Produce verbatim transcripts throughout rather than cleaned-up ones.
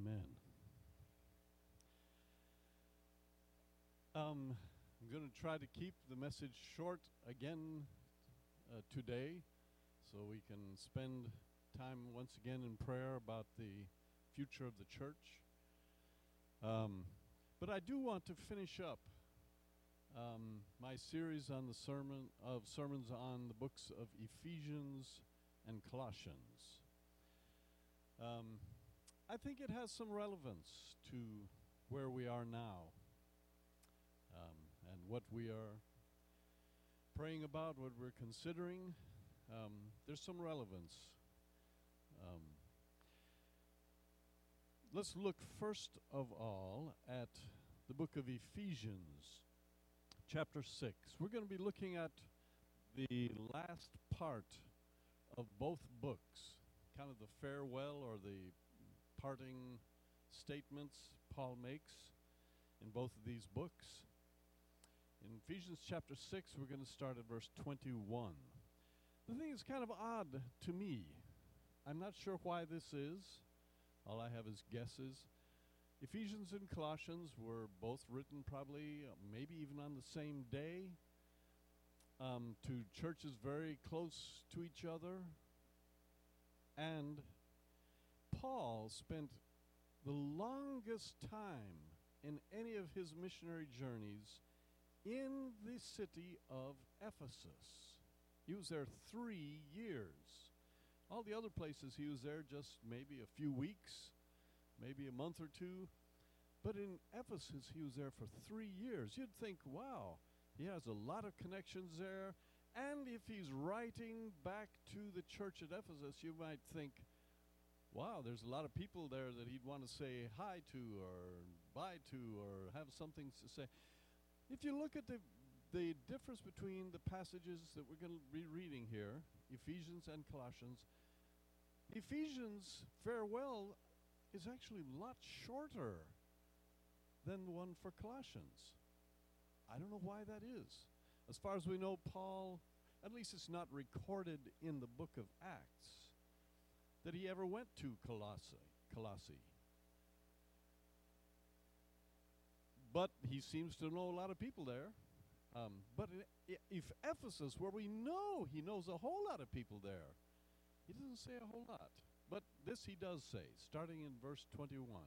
Amen. Um, I'm going to try to keep the message short again uh, today so we can spend time once again in prayer about the future of the church. Um, but I do want to finish up um, my series on the sermon of sermons on the books of Ephesians and Colossians. Um, I think it has some relevance to where we are now um, and what we are praying about, what we're considering. Um, there's some relevance. Um, let's look first of all at the book of Ephesians, chapter six. We're going to be looking at the last part of both books, kind of the farewell or the parting statements Paul makes in both of these books. In Ephesians chapter six, we're going to start at verse twenty-one. The thing is kind of odd to me. I'm not sure why this is. All I have is guesses. Ephesians and Colossians were both written probably, uh, maybe even on the same day, um, to churches very close to each other. And Paul spent the longest time in any of his missionary journeys in the city of Ephesus. He was there three years. All the other places he was there just maybe a few weeks, maybe a month or two. But in Ephesus he was there for three years. You'd think, wow, he has a lot of connections there. And if he's writing back to the church at Ephesus, you might think, wow, there's a lot of people there that he'd want to say hi to or bye to or have something to say. If you look at the the difference between the passages that we're going to be reading here, Ephesians and Colossians, Ephesians' farewell is actually a lot shorter than the one for Colossians. I don't know why that is. As far as we know, Paul, at least it's not recorded in the book of Acts, that he ever went to Colossae. Colossae. But he seems to know a lot of people there. Um, but I- if Ephesus, where we know he knows a whole lot of people there, he doesn't say a whole lot. But this he does say, starting in verse twenty-one.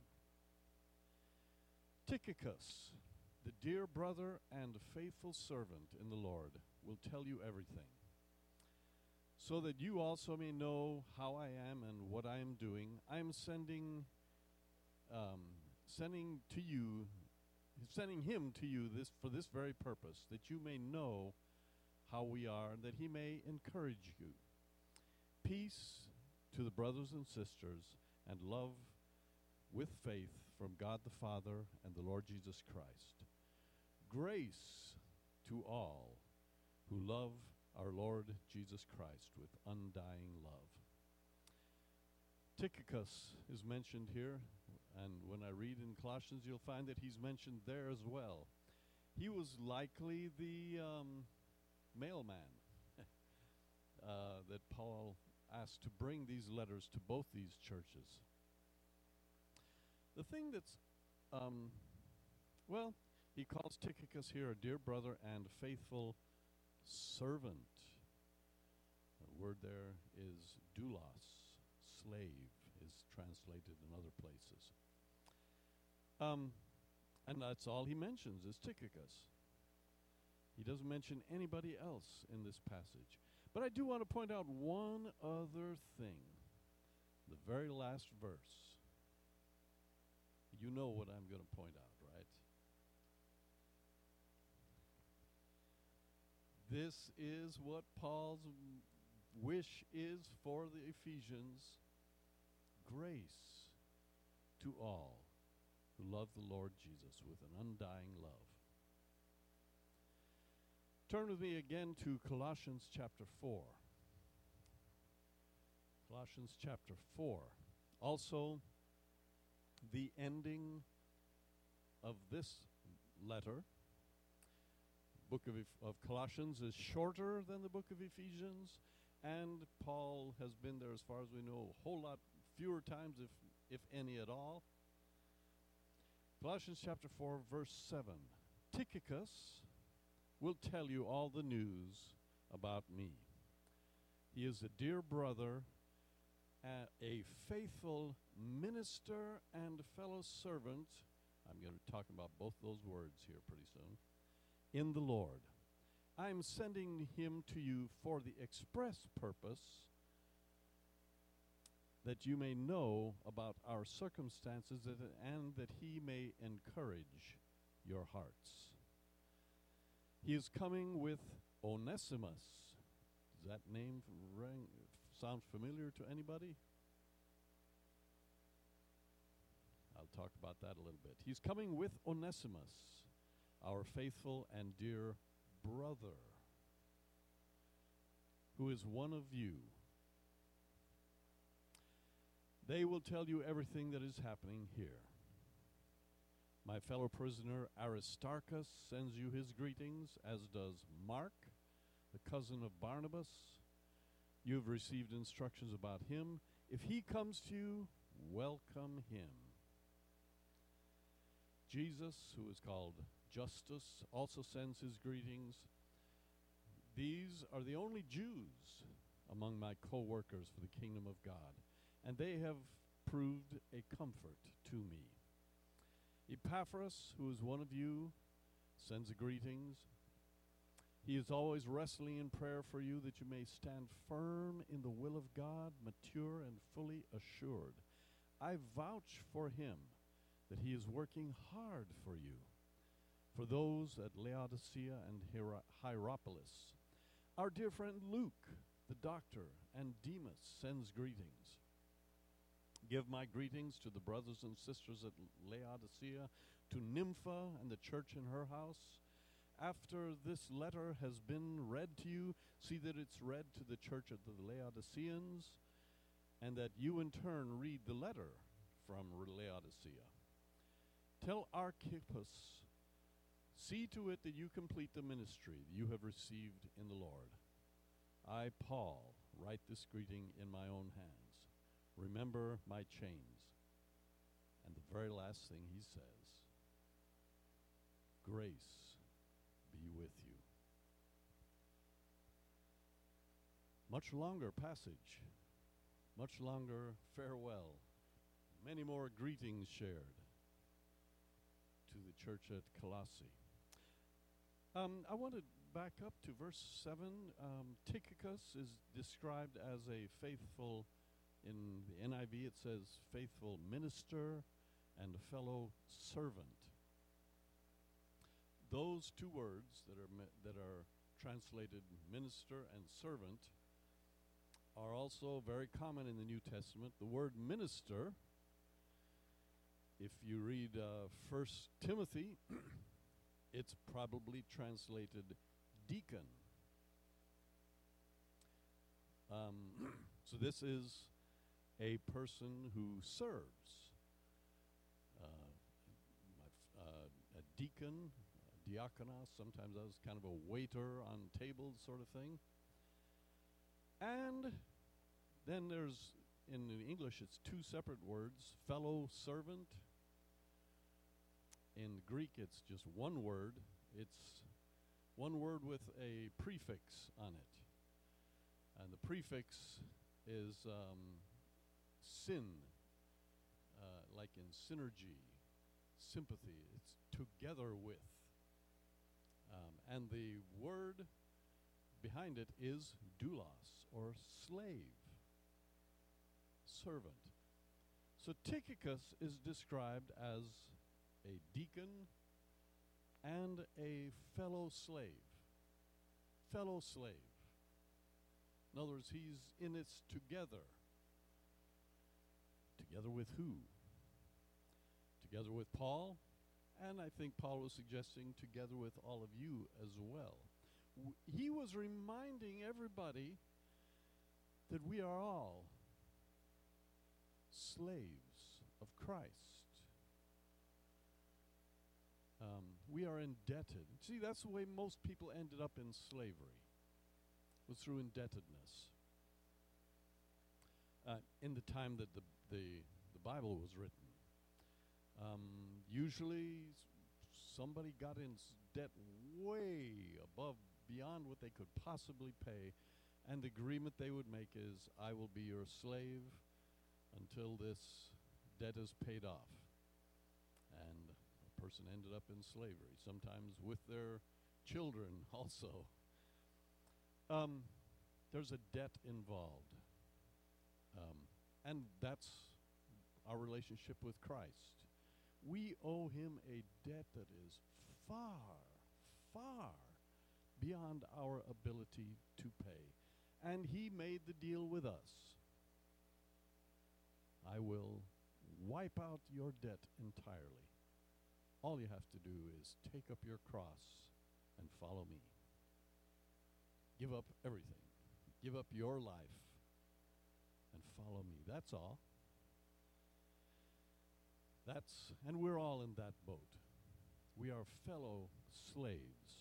Tychicus, the dear brother and faithful servant in the Lord, will tell you everything, so that you also may know how I am and what I am doing. I am sending, um, sending to you, sending him to you this for this very purpose, that you may know how we are, and that he may encourage you. Peace to the brothers and sisters, and love with faith from God the Father and the Lord Jesus Christ. Grace to all who love our Lord Jesus Christ with undying love. Tychicus is mentioned here, and when I read in Colossians, you'll find that he's mentioned there as well. He was likely the um, mailman uh, that Paul asked to bring these letters to both these churches. The thing that's, um, well, he calls Tychicus here a dear brother and faithful servant. The word there is doulos, slave, is translated in other places. Um, and that's all he mentions is Tychicus. He doesn't mention anybody else in this passage. But I do want to point out one other thing. The very last verse. You know what I'm going to point out, right? This is what Paul's wish is for the Ephesians. Grace to all who love the Lord Jesus with an undying love. Turn with me again to Colossians chapter four. Colossians chapter four. Also, the ending of this letter, book of, of Colossians, is shorter than the book of Ephesians, and Paul has been there, as far as we know, a whole lot fewer times, if if any at all. Colossians chapter four, verse seven. Tychicus will tell you all the news about me. He is a dear brother, a, a faithful minister and fellow servant. I'm going to be talking about both those words here pretty soon. In the Lord. I'm sending him to you for the express purpose that you may know about our circumstances and that he may encourage your hearts. He is coming with Onesimus. Does that name ring, sound familiar to anybody? I'll talk about that a little bit. He's coming with Onesimus, our faithful and dear brother, who is one of you. They will tell you everything that is happening here. My fellow prisoner Aristarchus sends you his greetings, as does Mark, the cousin of Barnabas. You have received instructions about him. If he comes to you, welcome him. Jesus, who is called Justus, also sends his greetings. These are the only Jews among my co-workers for the kingdom of God, and they have proved a comfort to me. Epaphras, who is one of you, sends greetings. He is always wrestling in prayer for you that you may stand firm in the will of God, mature and fully assured. I vouch for him that he is working hard for you. For those at Laodicea and Hier- Hierapolis, our dear friend Luke, the doctor, and Demas sends greetings. Give my greetings to the brothers and sisters at Laodicea, to Nympha and the church in her house. After this letter has been read to you, see that it's read to the church of the Laodiceans, and that you in turn read the letter from Laodicea. Tell Archippus, see to it that you complete the ministry you have received in the Lord. I, Paul, write this greeting in my own hands. Remember my chains. And the very last thing he says, grace be with you. Much longer passage, much longer farewell, many more greetings shared to the church at Colossae. Um, I want to back up to verse seven. Um, Tychicus is described as a faithful, in the N I V it says faithful minister and a fellow servant. Those two words that are me- that are translated minister and servant are also very common in the New Testament. The word minister, if you read uh, First Timothy, it's probably translated deacon. Um, so this is a person who serves. Uh, my f- uh, a deacon, a diakonos, sometimes I was kind of a waiter on tables sort of thing. And then there's, in English, it's two separate words, fellow servant. In Greek, it's just one word. It's one word with a prefix on it. And the prefix is um, sin, uh, like in synergy, sympathy. It's together with. Um, and the word behind it is doulos, or slave, servant. So Tychicus is described as a deacon and a fellow slave. Fellow slave. In other words, he's in it together. Together with who? Together with Paul, and I think Paul was suggesting together with all of you as well. W- he was reminding everybody that we are all slaves of Christ. Um, we are indebted. See, that's the way most people ended up in slavery, was through indebtedness. Uh, in the time that the, the, the Bible was written, um, Usually s- somebody got in s- debt way above, beyond what they could possibly pay, and the agreement they would make is, I will be your slave until this debt is paid off. And a person ended up in slavery, sometimes with their children also. Um, there's a debt involved. Um, and that's our relationship with Christ. We owe him a debt that is far, far beyond our ability to pay. And he made the deal with us. I will wipe out your debt entirely. All you have to do is take up your cross and follow me. Give up everything. Give up your life and follow me. That's all. That's, and we're all in that boat. We are fellow slaves.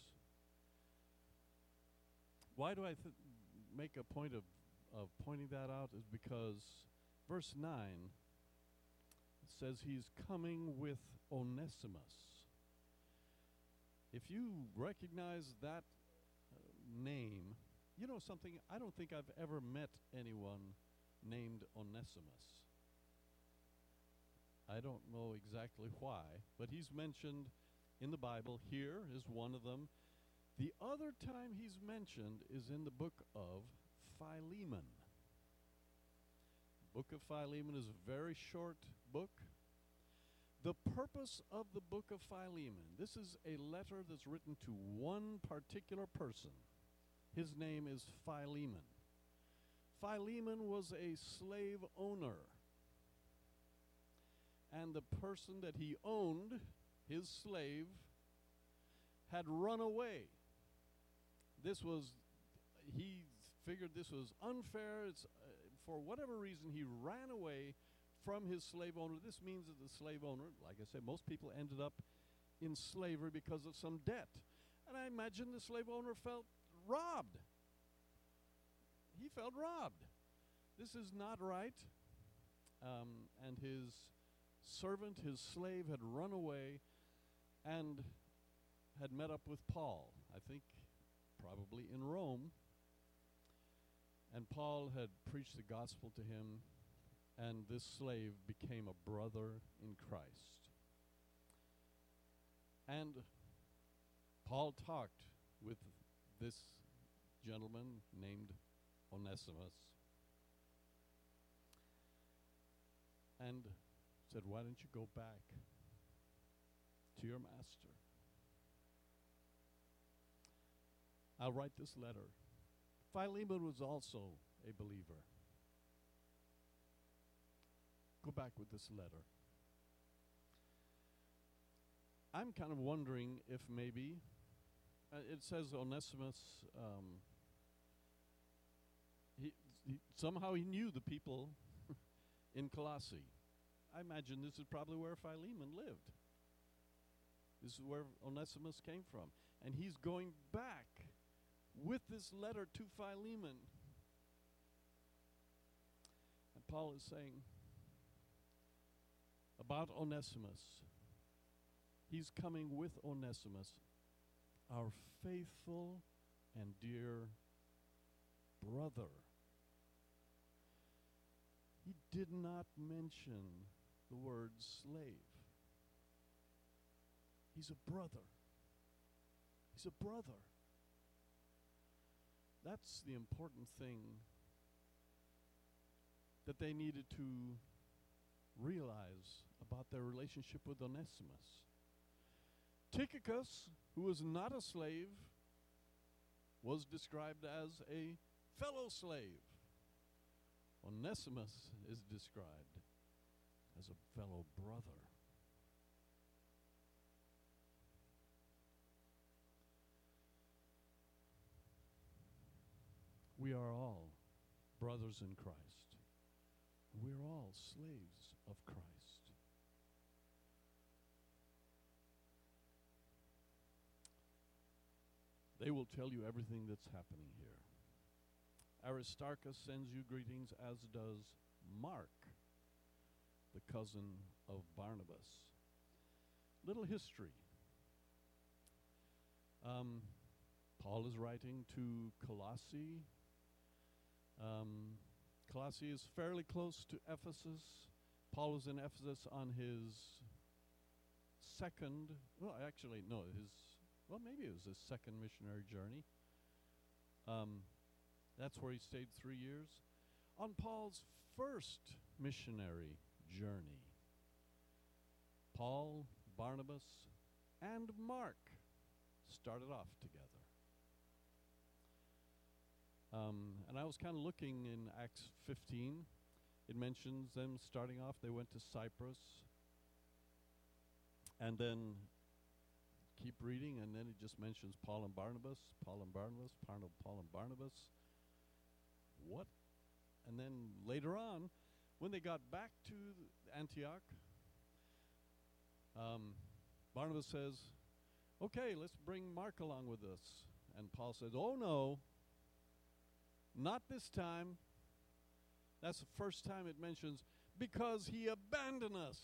Why do I th- make a point of, of pointing that out is because verse nine says he's coming with Onesimus. If you recognize that uh, name, you know something, I don't think I've ever met anyone named Onesimus. I don't know exactly why, but he's mentioned in the Bible. Here is one of them. The other time he's mentioned is in the book of Philemon. Book of Philemon is a very short book. The purpose of the book of Philemon, this is a letter that's written to one particular person. His name is Philemon. Philemon was a slave owner. And the person that he owned, his slave, had run away. This was, he figured this was unfair. It's, uh, for whatever reason, he ran away from his slave owner. This means that the slave owner, like I said, most people ended up in slavery because of some debt. And I imagine the slave owner felt robbed. He felt robbed. This is not right. Um, and his servant, his slave, had run away and had met up with Paul, I think probably in Rome. And Paul had preached the gospel to him, and this slave became a brother in Christ. And Paul talked with this gentleman named Onesimus and said, why don't you go back to your master? I'll write this letter. Philemon was also a believer. Go back with this letter. I'm kind of wondering if maybe, uh, it says Onesimus, um, he, he somehow he knew the people in Colossae. I imagine this is probably where Philemon lived. This is where Onesimus came from. And he's going back with this letter to Philemon. And Paul is saying about Onesimus, he's coming with Onesimus, our faithful and dear brother. He did not mention the word slave. He's a brother. He's a brother. That's the important thing that they needed to realize about their relationship with Onesimus. Tychicus, who was not a slave, was described as a fellow slave. Onesimus is described as a fellow brother. We are all brothers in Christ. We're all slaves of Christ. They will tell you everything that's happening here. Aristarchus sends you greetings, as does Mark, the cousin of Barnabas. little history. Um, Paul is writing to Colossae. Um, Colossae is fairly close to Ephesus. Paul was in Ephesus on his second, well, actually, no, his, well, maybe it was his second missionary journey. Um, that's where he stayed three years. On Paul's first missionary journey, Paul, Barnabas, and Mark started off together. Um, and I was kind of looking in Acts fifteen. It mentions them starting off. They went to Cyprus. And then keep reading, and then it just mentions Paul and Barnabas, Paul and Barnabas, Paul Paul and Barnabas. What? And then later on, when they got back to Antioch, um, Barnabas says, okay, let's bring Mark along with us. And Paul says, oh no, not this time. That's the first time it mentions, because he abandoned us.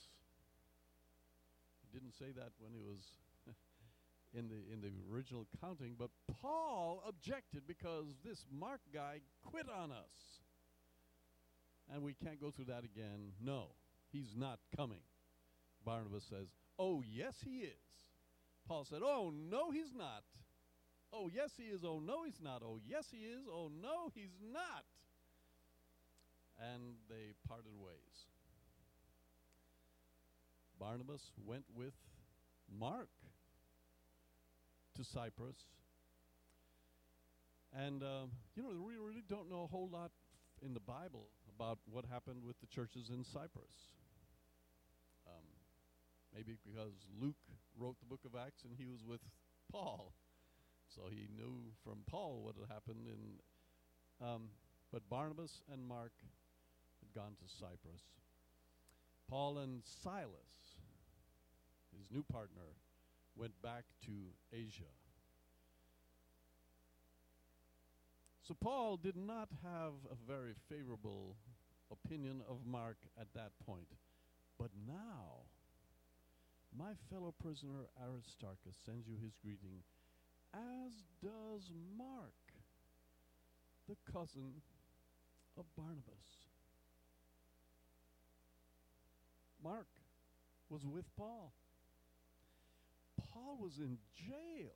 He didn't say that when he was in the in the original counting, but Paul objected because this Mark guy quit on us. And we can't go through that again. No, he's not coming. Barnabas says, oh, yes, he is. Paul said, oh, no, he's not. Oh, yes, he is. Oh, no, he's not. Oh, yes, he is. Oh, no, he's not. And they parted ways. Barnabas went with Mark to Cyprus. And, um, you know, we really don't know a whole lot f- in the Bible about what happened with the churches in Cyprus. Um, maybe because Luke wrote the book of Acts and he was with Paul. So he knew from Paul what had happened. In, um, but Barnabas and Mark had gone to Cyprus. Paul and Silas, his new partner, went back to Asia. So Paul did not have a very favorable opinion of Mark at that point. But now, my fellow prisoner Aristarchus sends you his greeting, as does Mark, the cousin of Barnabas. Mark was with Paul. Paul was in jail.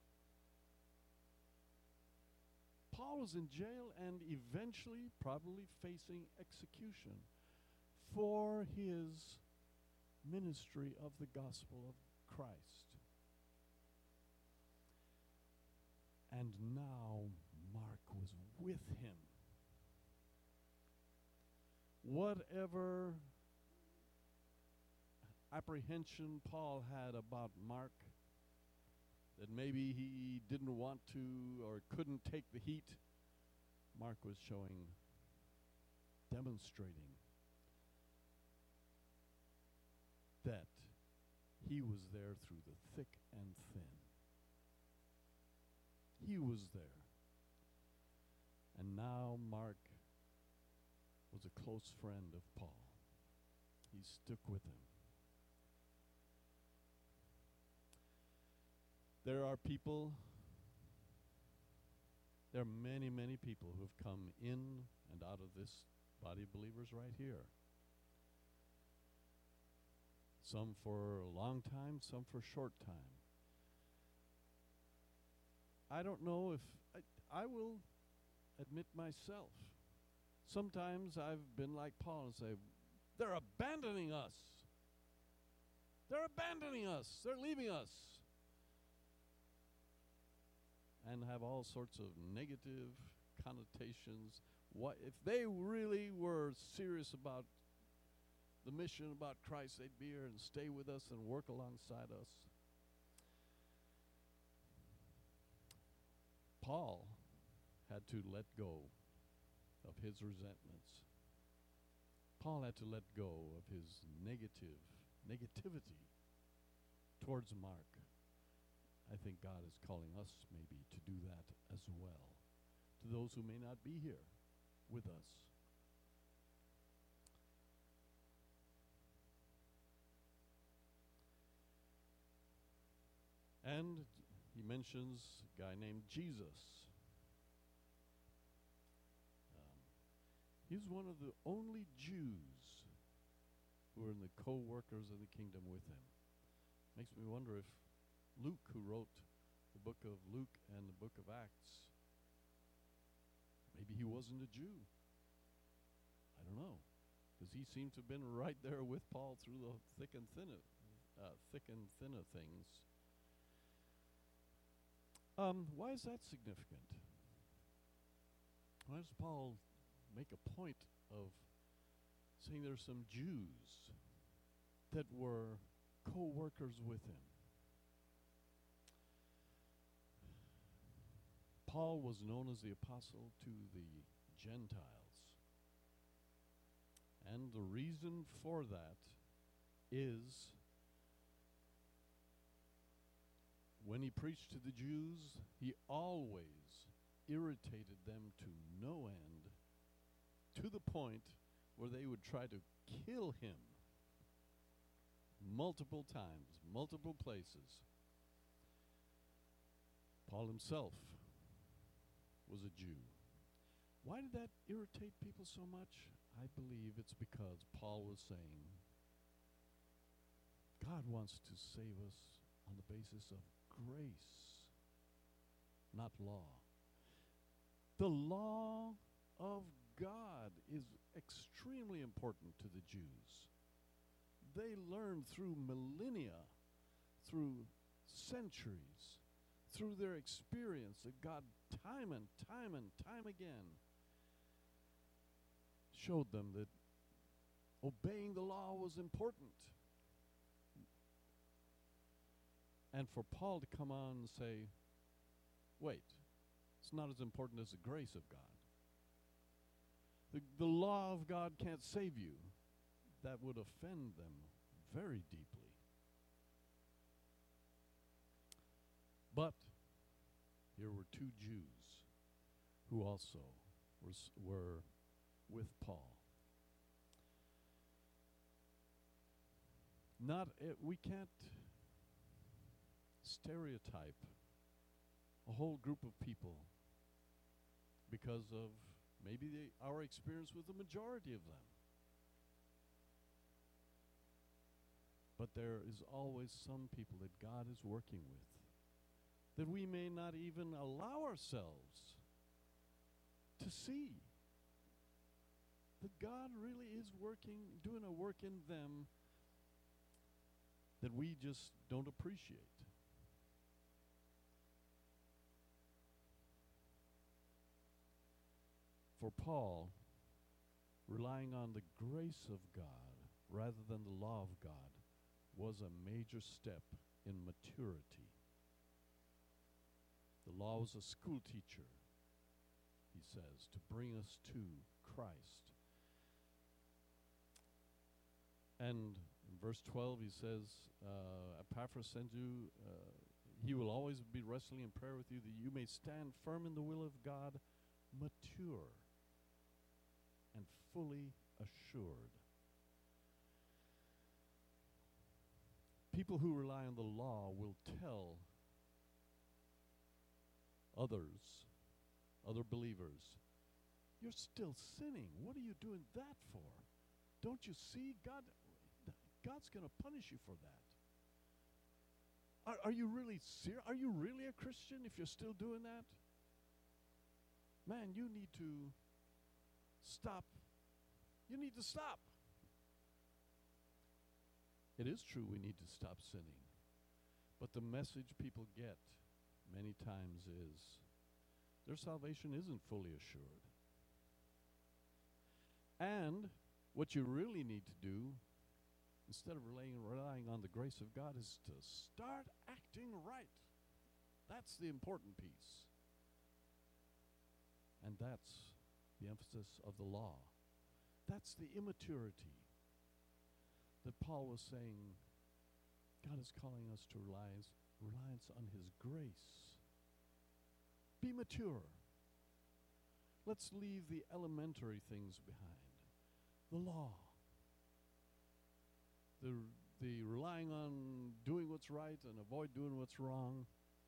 Paul was in jail and eventually probably facing execution for his ministry of the gospel of Christ. And now Mark was with him. Whatever apprehension Paul had about Mark, that maybe he didn't want to or couldn't take the heat, Mark was showing, demonstrating that he was there through the thick and thin. He was there. And now Mark was a close friend of Paul. He stuck with him. There are people, there are many, many people who have come in and out of this body of believers right here. Some for a long time, some for a short time. I don't know if, I, I will admit myself, sometimes I've been like Paul and say, they're abandoning us. They're abandoning us. They're leaving us. And have all sorts of negative connotations. What if they really were serious about the mission, about Christ, they'd be here and stay with us and work alongside us. Paul had to let go of his resentments. Paul had to let go of his negative negativity towards Mark. I think God is calling us maybe to do that as well, to those who may not be here with us. And he mentions a guy named Jesus. Um, he's one of the only Jews who are in the co-workers of the kingdom with him. Makes me wonder if Luke, who wrote the book of Luke and the book of Acts, maybe he wasn't a Jew. I don't know, because he seemed to have been right there with Paul through the thick and thin, uh, thick and thin of things. Um, why is that significant? Why does Paul make a point of saying there's some Jews that were co-workers with him? Paul was known as the apostle to the Gentiles. And the reason for that is when he preached to the Jews, he always irritated them to no end, to the point where they would try to kill him multiple times, multiple places. Paul himself was a Jew. Why did that irritate people so much? I believe it's because Paul was saying God wants to save us on the basis of grace, not law. The law of God is extremely important to the Jews. They learned through millennia, through centuries, through their experience that God time and time and time again showed them that obeying the law was important. And for Paul to come on and say, wait, it's not as important as the grace of God. The, the law of God can't save you. That would offend them very deeply. But here were two Jews who also were, s- were with Paul. Not uh, we can't stereotype a whole group of people because of maybe the, our experience with the majority of them. But there is always some people that God is working with that we may not even allow ourselves to see. That God really is working, doing a work in them that we just don't appreciate. For Paul, relying on the grace of God rather than the law of God was a major step in maturity. The law was a school teacher, he says, to bring us to Christ. And in verse twelve he says, uh, Epaphras sends you, uh, he will always be wrestling in prayer with you that you may stand firm in the will of God, mature and fully assured. People who rely on the law will tell others, other believers, you're still sinning. What are you doing that for? Don't you see? God, God's going to punish you for that. Are, are you really serious? Are you really a Christian if you're still doing that? Man, you need to stop. You need to stop. It is true we need to stop sinning. But the message people get many times is their salvation isn't fully assured. And what you really need to do, instead of relying, relying on the grace of God, is to start acting right. That's the important piece. And that's the emphasis of the law. That's the immaturity that Paul was saying God is calling us to reliance, reliance on his grace. Be mature. Let's leave the elementary things behind. The law. The, the relying on doing what's right and avoid doing what's wrong.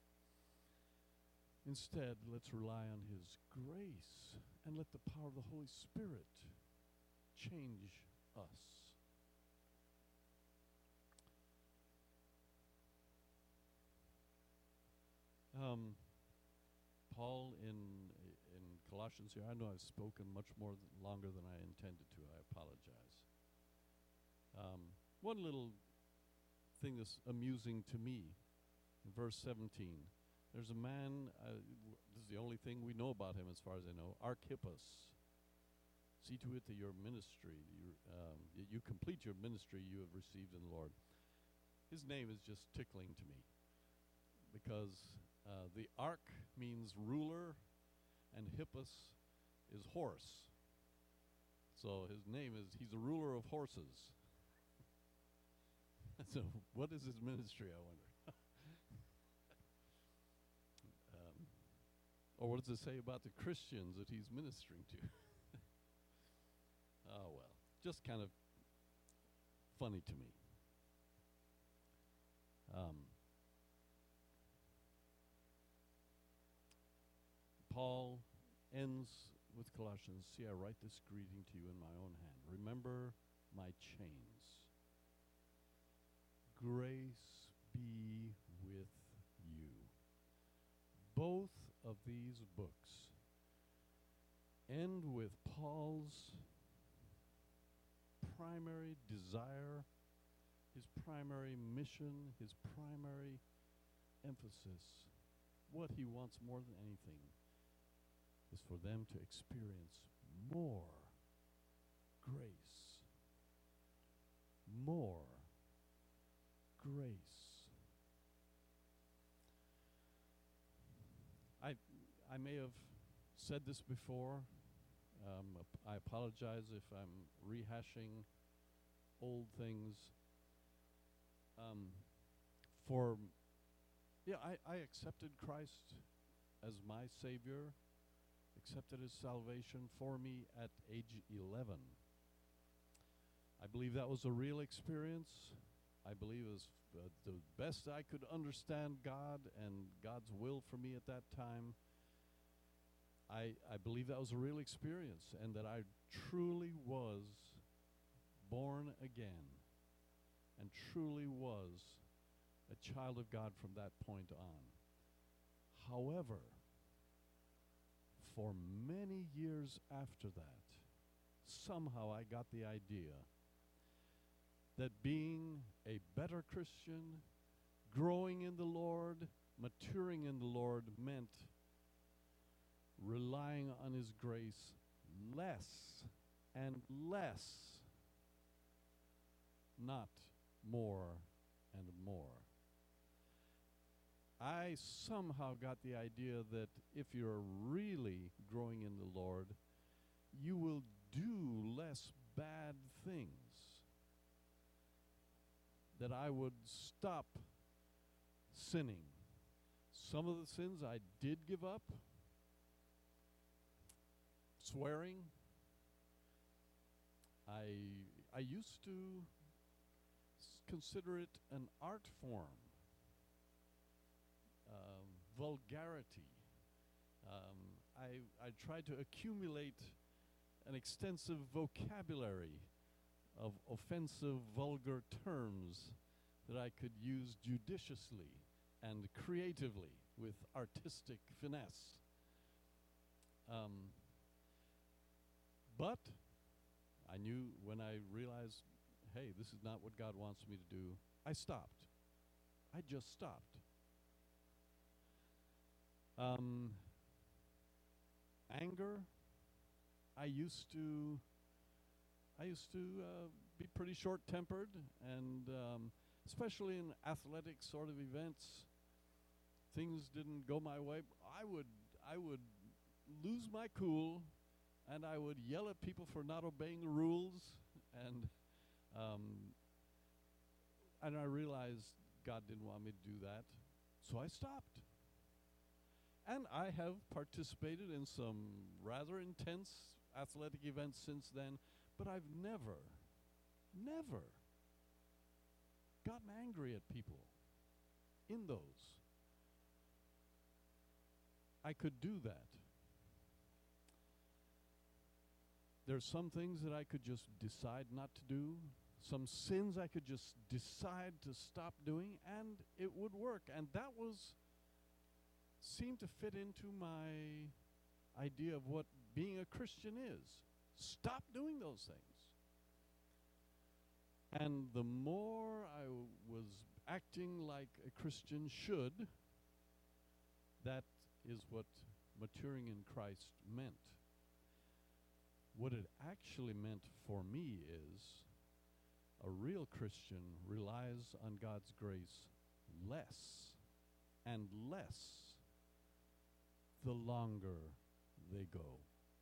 Instead, let's rely on His grace and let the power of the Holy Spirit change us. Um, Paul in in Colossians here, I know I've spoken much more th- longer than I intended to. I apologize. Um, one little thing that's amusing to me, in verse seventeen, there's a man, uh, w- this is the only thing we know about him as far as I know, Archippus. See to it that your ministry, your, um, y- you complete your ministry you have received in the Lord. His name is just tickling to me because uh, the ark means ruler and hippus is horse. So his name is, he's a ruler of horses. So what is his ministry, I wonder? um, or what does it say about the Christians that he's ministering to? Oh, well, just kind of funny to me. Um, Paul ends with Colossians, see, I write this greeting to you in my own hand. Remember my chains. Grace be with you. Both of these books end with Paul's primary desire, his primary mission, his primary emphasis. What he wants more than anything is for them to experience more grace. More grace. I I may have said this before. Um, ap- I apologize if I'm rehashing old things. Um, for yeah, I, I accepted Christ as my Savior, accepted His salvation for me at age eleven. I believe that was a real experience. I believe it was uh, the best I could understand God and God's will for me at that time. I, I believe that was a real experience and that I truly was born again and truly was a child of God from that point on. However, for many years after that, somehow I got the idea that being a better Christian, growing in the Lord, maturing in the Lord meant relying on His grace less and less, not more and more. I somehow got the idea that if you're really growing in the Lord, you will do less bad things. That I would stop sinning. Some of the sins I did give up. Swearing. I I used to s- consider it an art form. Um, vulgarity. Um, I I tried to accumulate an extensive vocabulary of offensive, vulgar terms that I could use judiciously and creatively with artistic finesse. Um, but I knew when I realized, hey, this is not what God wants me to do, I stopped. I just stopped. Um, anger, I used to I used to uh, be pretty short-tempered, and um, especially in athletic sort of events, things didn't go my way. I would I would lose my cool, and I would yell at people for not obeying the rules, and um, and I realized God didn't want me to do that, so I stopped. And I have participated in some rather intense athletic events since then, but I've never, never gotten angry at people in those. I could do that. There's some things that I could just decide not to do. Some sins I could just decide to stop doing, and it would work. And that was, seemed to fit into my idea of what being a Christian is. Stop doing those things. And the more I w- was acting like a Christian should, that is what maturing in Christ meant. What it actually meant for me is a real Christian relies on God's grace less and less the longer they go.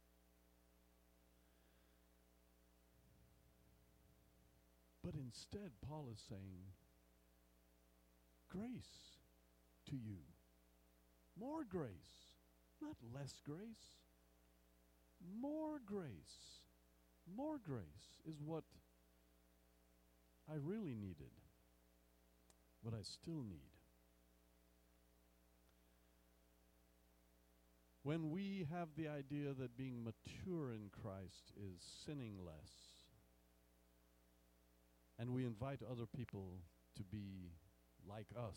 But instead, Paul is saying, grace to you. More grace, not less grace. More grace. More grace is what I really needed, what I still need. When we have the idea that being mature in Christ is sinning less, and we invite other people to be like us,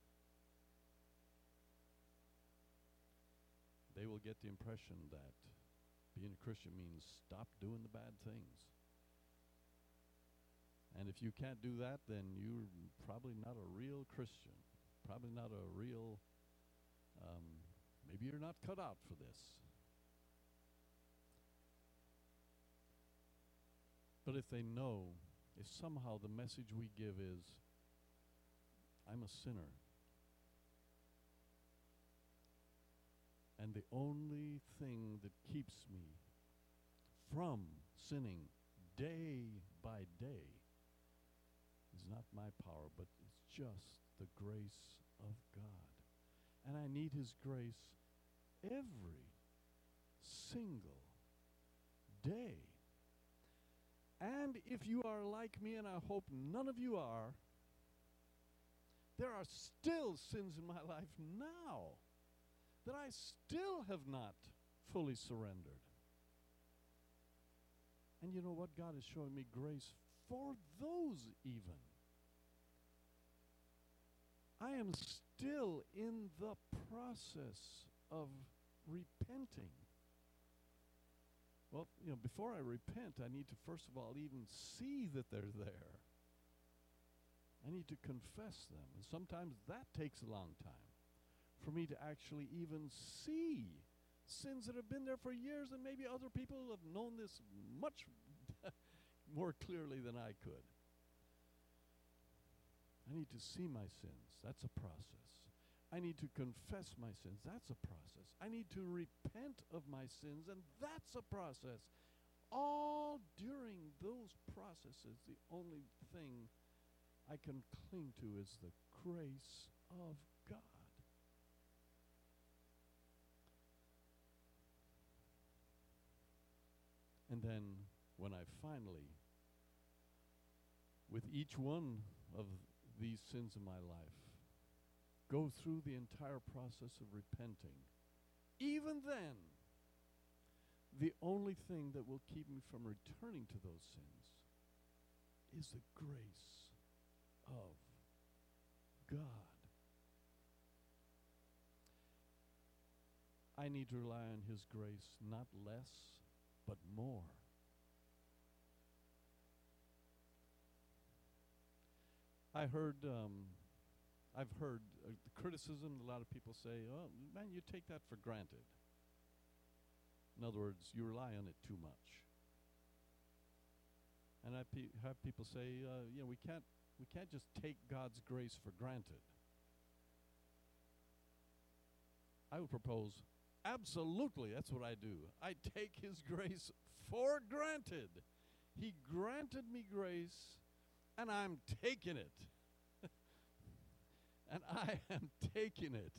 they will get the impression that being a Christian means stop doing the bad things. And if you can't do that, then you're probably not a real Christian. Probably not a real, um, maybe you're not cut out for this. But if they know, if somehow the message we give is, I'm a sinner, and the only thing that keeps me from sinning day by day is not my power, but it's just the grace of God. And I need His grace every single day. And if you are like me, and I hope none of you are, there are still sins in my life now that I still have not fully surrendered. And you know what? God is showing me grace for those even. I am still in the process of repenting. Well, you know, before I repent, I need to first of all even see that they're there. I need to confess them. And sometimes that takes a long time for me to actually even see sins that have been there for years, and maybe other people have known this much more clearly than I could. I need to see my sins. That's a process. I need to confess my sins. That's a process. I need to repent of my sins, and that's a process. All during those processes, the only thing I can cling to is the grace of God. And then when I finally, with each one of these sins in my life, go through the entire process of repenting, even then, the only thing that will keep me from returning to those sins is the grace of God. I need to rely on His grace, not less, but more. I heard, um, I've heard uh, the criticism. A lot of people say, "Oh, man, you take that for granted." In other words, you rely on it too much. And I pe- have people say, uh, "You know, we can't, we can't just take God's grace for granted." I would propose, absolutely, that's what I do. I take His grace for granted. He granted me grace, and I'm taking it. And I am taking it.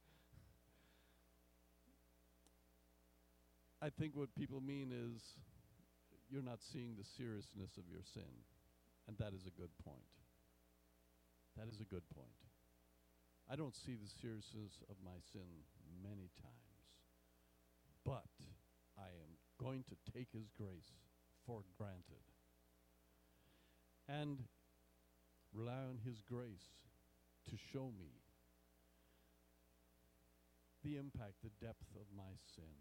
I think what people mean is you're not seeing the seriousness of your sin. And that is a good point. That is a good point. I don't see the seriousness of my sin many times, but I am going to take his grace for granted and rely on his grace to show me the impact, the depth of my sin,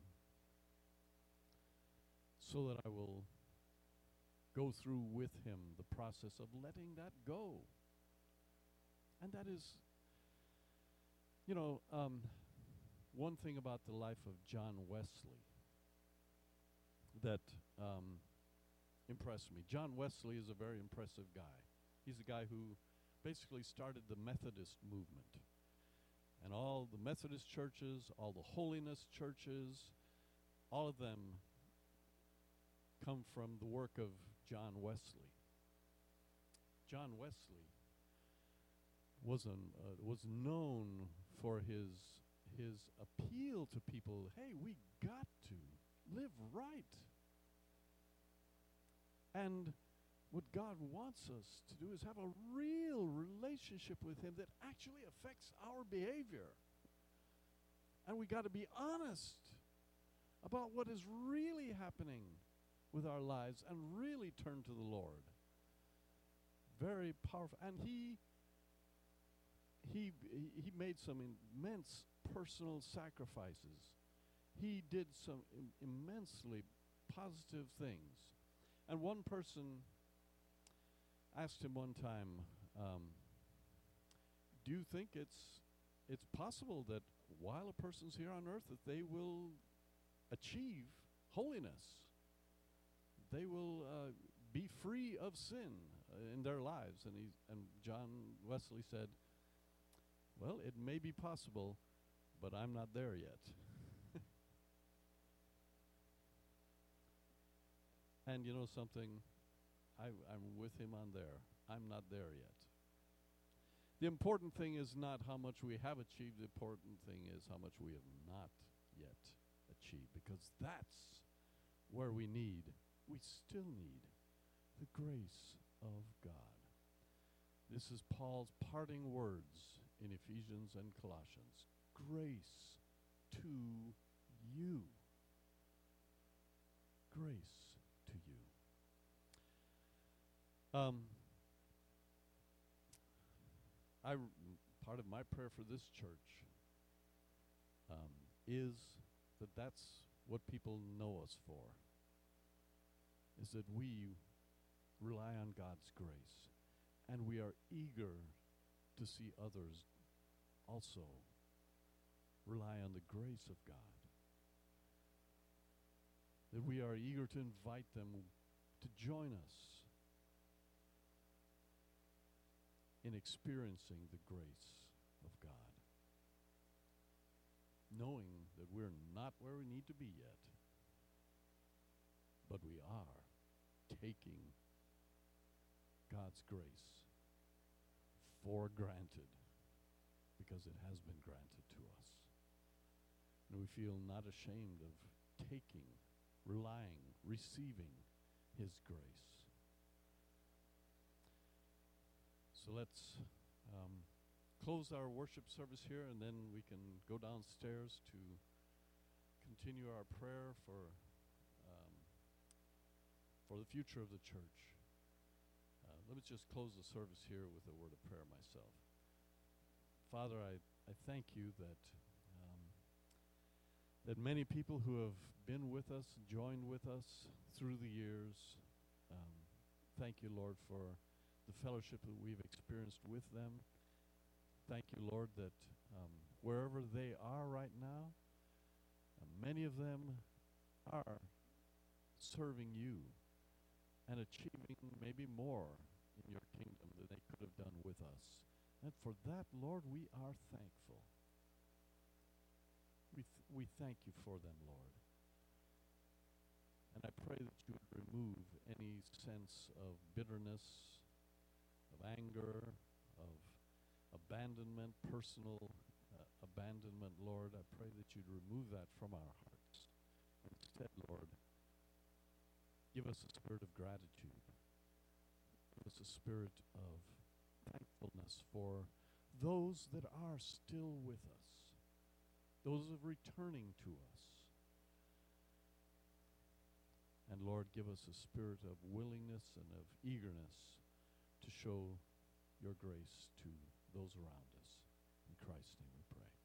so that I will go through with him the process of letting that go. And that is, you know, um, one thing about the life of John Wesley that um, impressed me. John Wesley is a very impressive guy. He's a guy who basically started the Methodist movement. And all the Methodist churches, all the holiness churches, all of them come from the work of John Wesley. John Wesley was an, uh, was known for his his appeal to people. Hey, we got to live right. And what God wants us to do is have a real relationship with him that actually affects our behavior. And we got to be honest about what is really happening with our lives and really turn to the Lord. Very powerful. And he he he made some immense personal sacrifices. He did some im- immensely positive things. And one person asked him one time, um, do you think it's it's possible that while a person's here on earth that they will achieve holiness? They will uh, be free of sin uh, in their lives. And he and John Wesley said, well, it may be possible, but I'm not there yet. And you know something? I, I'm with him on there. I'm not there yet. The important thing is not how much we have achieved. The important thing is how much we have not yet achieved, because that's where we need, we still need the grace of God. This is Paul's parting words in Ephesians and Colossians. Grace to you. Grace to you. Um, I, part of my prayer for this church um, is that that's what people know us for, is that we rely on God's grace, and we are eager to see others also rely on the grace of God. That we are eager to invite them to join us in experiencing the grace of God, knowing that we're not where we need to be yet, but we are taking God's grace for granted, because it has been granted to us. And we feel not ashamed of taking, relying, receiving his grace. So let's um, close our worship service here, and then we can go downstairs to continue our prayer for um, for the future of the church. Uh, let me just close the service here with a word of prayer myself. Father, I, I thank you that um, that many people who have been with us, joined with us through the years, um, thank you, Lord, for the fellowship that we've experienced with them. Thank you, Lord, that um, wherever they are right now, uh, many of them are serving you and achieving maybe more in your kingdom than they could have done with us. And for that, Lord, we are thankful. We th- we thank you for them, Lord. And I pray that you would remove any sense of bitterness, of anger, of abandonment, personal uh, abandonment, Lord. I pray that you'd remove that from our hearts. Instead, Lord, give us a spirit of gratitude. Give us a spirit of thankfulness. thankfulness for those that are still with us, those of returning to us. And Lord, give us a spirit of willingness and of eagerness to show your grace to those around us. In Christ's name we pray.